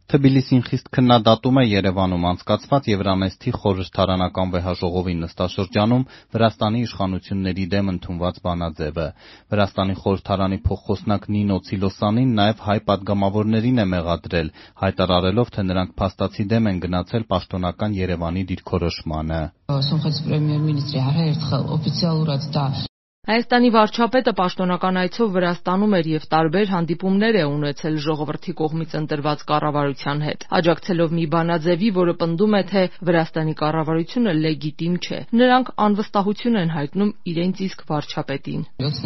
Թբիլիսին խիստ քննադատում է Երևանում անցկացված Եվրանեստի խորհրդարանական վեհաժողովի նստաշրջանում Վրաստանի իշխանությունների դեմ ընդունված բանաձևը։ Վրաստանի խորհրդարանի փոխխոսնակ Նինո Ցիլոսանին նաև հայ պատգամավորներին է մեղադրել, հայտարարելով, թե նրանք փաստացի դեմ են գնացել պաշտոնական Երևանի դիրքորոշմանը։ Հայաստանի վարչապետը պաշտոնական այցով Վրաստանում էր և տարբեր հանդիպումներ է ունեցել ժողովրդի կողմից ընտրված կառավարության հետ, աջակցելով մի բանաձևի, որը պնդում է, թե Վրաստանի կառավարությունը լեգիտիմ չէ։ Նրանք անվստահություն են հայտնում իրենց իսկ վարչապետին։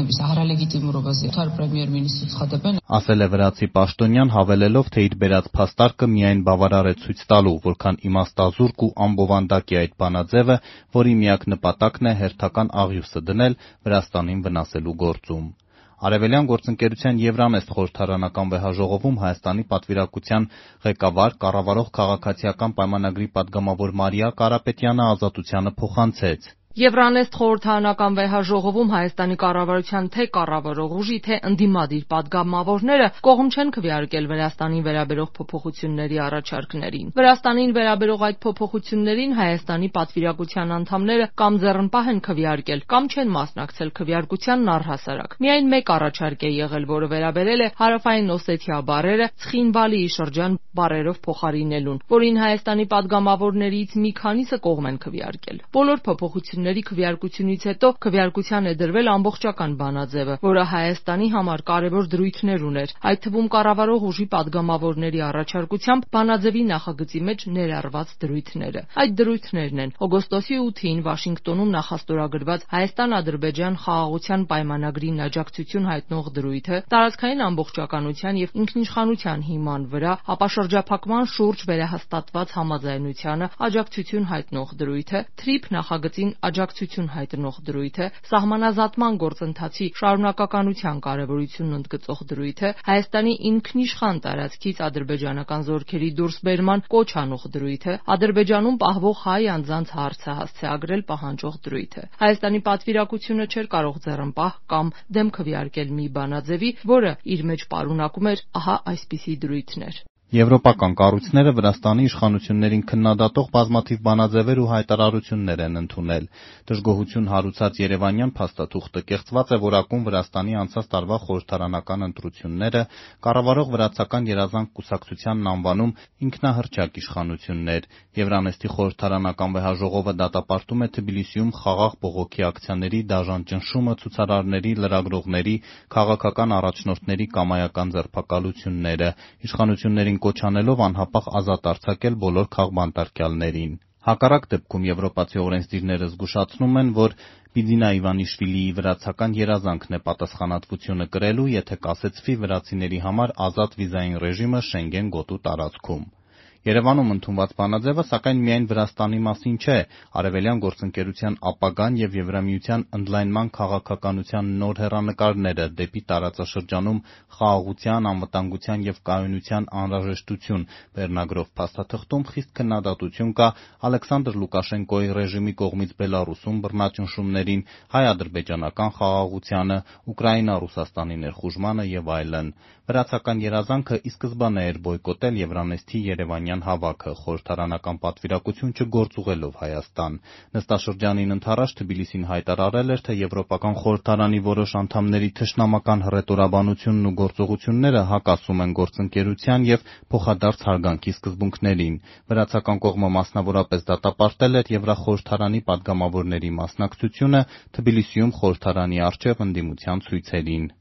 Ասել է վրացի պաշտոնյան, հավելելով, թե իր բերած փաստարկը միայն բավարար է ցույց տալու, որքան իմաստազուրկ ու անբովանդակ է այդ բանաձևը, որի միակ նպատակն է հերթական աղյուսը դնել Վրաստանին վնասելու գործում։ Արևելյան գործընկերության Եվրանեստ խորհրդարանական վեհաժողովում Հայաստանի պատվիրակության ղեկավար, կառավարող քաղաքացիական պայմանագրի պատգամավոր Մարիա Կարապետյանը Ազատությանը փոխանցեց. Եվրանեստ խորհրդարանական վեհաժողովում Հայաստանի կառավարության թե կառավարող ուժի, թե ընդդիմադիր պատգամավորները կողմ չեն քվեարկել Վրաստանին վերաբերող փոփոխությունների առաջարկներին։ Վրաստանին վերաբերող այդ փոփոխություններին Հայաստանի պատվիրակության անդամները կամ ձեռնպահ են քվեարկել, կամ չեն մասնակցել քվեարկությանն առհասարակ։ Միայն մեկ առաջարկ է եղել, որը վերաբերել է Հարավային Օսեթիա բառերը Ցխինվալիի շրջան բառերով փոխարինելուն, որին Հայաստանի պատգամավորներից մի քանիսը կողմ են քվեարկել։ Բոլոր փոփոխությունների քվեարկությունից հետո քվեարկության է դրվել ամբողջական բանաձևը, որը Հայաստանի համար կարևոր դրույթներ ուներ, այդ թվում կառավարող ուժի պատգամավորների առաջարկությամբ բանաձևի նախագծի մեջ ներառված դրույթները։ Այդ դրույթներն են օգոստոսի 8-ին Վաշինգտոնում նախաստորագրված Հայաստան-Ադրբեջան խաղաղության պայմանագրին աջակցություն հայտնող դրույթը, տարածքային ամբողջականության և ինքնիշխանության հիման վրա ապաշրջափակման շուրջ վերահաստատված համաձայնությանը աջակցություն հայտնող դրույթը, TRIP նախագծին աջակցություն հայտնող դրույթը, սահմանազատման գործընթացի շարունակականության կարևորությունն ընդգծող դրույթը, Հայաստանի ինքնիշխան տարածքից ադրբեջանական զորքերի դուրսբերման կոչ անող դրույթը, Ադրբեջանում պահվող հայ անձանց հարցը հասցեագրել պահանջող դրույթը։ Հայաստանի պատվիրակությունը չէր կարող ձեռնպահ կամ դեմ քվեարկել մի բանաձևի, որը իր մեջ պարունակում էր ահա այսպիսի դրույթներ։ Եվրոպական կառույցները Վրաստանի իշխանություններին քննադատող բազմաթիվ բանաձևեր ու հայտարարություններ են ընդունել։ Դժգոհություն հարուցած երևանյան փաստաթուղթը կեղծված է որակում Վրաստանի անցած տարվա խորհրդարանական ընտրությունները, կառավարող Վրացական երազանք կուսակցությանն անվանում ինքնահռչակ իշխանություններ։ Եվրանեստի խորհրդարանական վեհաժողովը դատապարտում է Թբիլիսիում խաղաղ բողոքի ակցիաների դաժան ճնշումը, ցուցարարների, լրագրողների, քաղաքական առաջնորդների կամայական ձերբակալությունները, իշխանություններին կոչ անելով անհապաղ ազատ արձակել բոլոր քաղբանտարկյալներին։ Հակառակ դեպքում եվրոպացի օրենսդիրները զգուշացնում են, որ Բիձինա Իվանիշվիլիի վրացական երազանքն է պատասխանատվությունը կրելու, եթե կասեցվի վրացիների համար ազատ վիզային ռեժիմը Շենգեն գոտու տարածքում։ Երևանում ընդունված բանաձևը, սակայն, միայն Վրաստանի մասին չէ, արևելյան գործընկերության ապագան և Եվրամիության ընդլայնման քաղաքականության նոր հեռանկարները դեպի տարածաշրջանում խաղաղության, անվտանգության և կայունության անհրաժեշտություն վերնագրով փաստաթղթում խիստ քննադատություն կա Ալեքսանդր Լուկաշենկոյի ռեժիմի կողմից Բելառուսում բռնաճնշումներին, հայ-ադրբեջանական խաղաղությանը, Ուկրաինա-Ռուսաստանի ներխուժմանը և այլն։ Վրացական երազանքը ի սկզբանե էր բոյկոտել Եվրանեստի երևանյան հավաքը, խորհրդարանական պատվիրակություն չգործուղելով Հայաստան։ Նստաշրջանին ընդառաջ Թբիլիսին հայտարարել էր, թե Եվրոպական խորհրդարանի որոշ անդամների թշնամական հռետորաբանությունն ու գործողությունները հակասում են գործընկերության և փոխադարձ հարգանքի սկզբունքներին։ Վրացական կողմը մասնավորապես դատապարտել էր Եվրախորհրդարանի պատգամավորների մասնակցությունը Թբիլիսիում խորհրդարանի առջև ընդդիմության ցույցերին։